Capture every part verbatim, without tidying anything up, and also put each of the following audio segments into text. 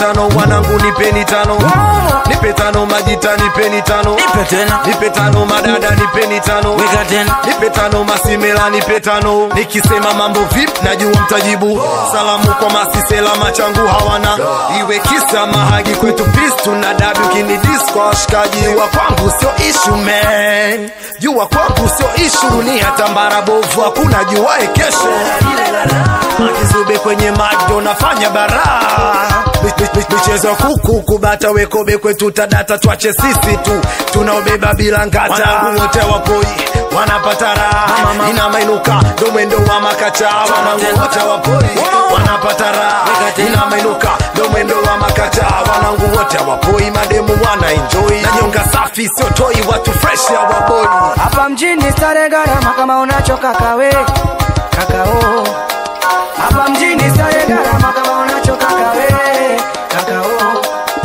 tano wanangu nipeni tano. Nipe tano majita nipeni tano. Nipe tena. Nipe tano madada nipeni tano. Weka tena. Nipe tano masimela nipe tano. Nikisema mambo vip najua mtajibu. Salamu kwa masisela machangu hawana. Iwe kisa mahagi kwetu peace tuna dabi ukini disco washikaji wa kwangu sio issue man. Jua kwangu sio issue ni hata mbara bovu hakuna juwae kesho. Makizube kwenye majo nafanya bara. Michezo kuku kubata wekobe kwetu tadata tuache sisi tu. Tunaobeba bila ngata. Wanangu wote wapoi wanapata raha. Ina mainuka ndo mwendo wa makacha. Wanangu wote wapoi wanapata raha. Ina mainuka ndo mwendo wa makacha. Wanangu wote wapoi mademu wana enjoy. Na nyonga safi sio toi watu fresh ya waboi. Hapa mjini stare gharama kama unachoka kawe kakao. Hapa mjini stare gharama kama unachoka kawe kakao.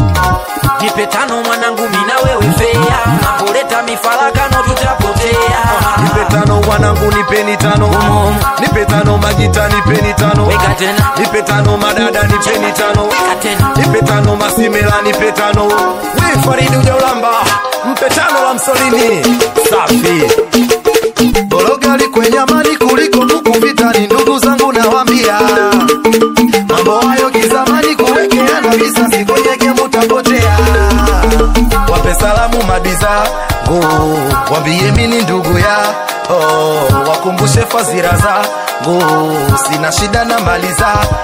Nipe tano mwanangu mina wewe fea. Napoleta mifarakano tutapotea. Nipe tano wanangu nipeni tano. Nipe tano majita nipeni tano. Weka tena. Nipe tano madada nipeni tano. Weka tena. Nipe tano masimela nipe tano. We Faridi ujaulamba mpe tano la msolini. Safi Bologali kwenye amani kuliko kuku vitani. Ndugu zangu nawambia mambo hayo kizamani kuwekeana visasi kwenye gemu utapotea. Wape salamu madiza go wambie mini ndugu ya oh, wakumbushe fazira za go sina shida na maliza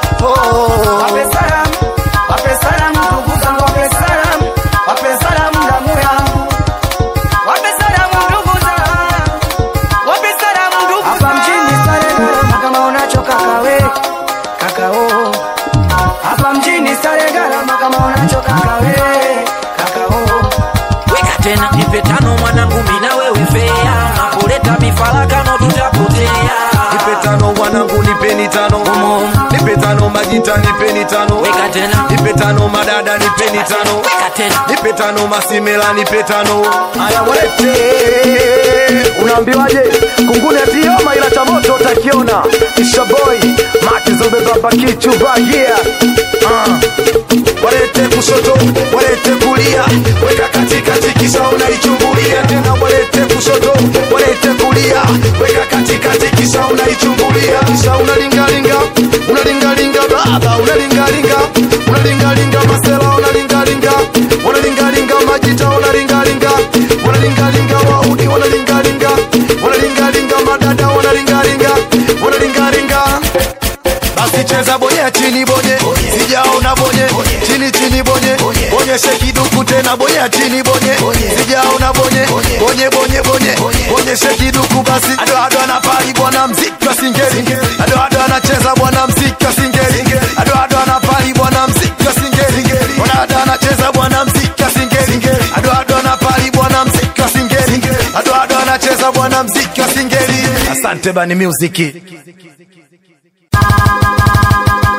oh. Wape salamu, wape salamu ndugu zangu, wape salamu, wape salamu damu yangu. Wape salamu ndugu zangu, wape salamu ndugu zangu. Hapa mjini stare gharama kama unachoka kawe kakao. Hapa mjini stare gharama kama unachoka kawe kakao. Weka tena. Nipe tano mwanangu mina wewe fea. Napoleta mifarakano tutapotea. Nipe tano wanangu nipeni tano. Nipe tano majita nipeni tano. Weka tena. Nipe tano madada nipeni tano. Weka tena. Nipe tano masimela nipe tano. Aya walete unaambiwaje kungune tioma ila cha moto utakiona. Isha boy Makizube baba kichu bagia uh. Walete kushoto walete kulia. Weka katikati kisha unaichungulia tena. Walete kushoto walete kulia. Weka katikati kisha unaichungulia. Kisha unalingalinga unalingalinga baba unalingalinga unalingalinga masela unalingalinga unalingalinga majita unalingalinga unalingalinga wauni unalingalinga unalingalinga madada unalingalinga unalingalinga. Basi cheza bonye chini bonye sijaona bonye chini chini bonye bonyeshe kiduku tena bonye chini bonye sijaona bonye bonye bonye bonye bonyeshe kiduku. Basi ado ado anapali bwana mziki wa singeli. Ado ado anacheza bwana mziki wa singeli. Ado ado anapali bwana mziki wa singeli. Ado ado anacheza bwana mziki wa singeli. Ado ado anapali bwana mziki wa singeli. Ado ado anacheza bwana mziki wa singeli. Asante bani music.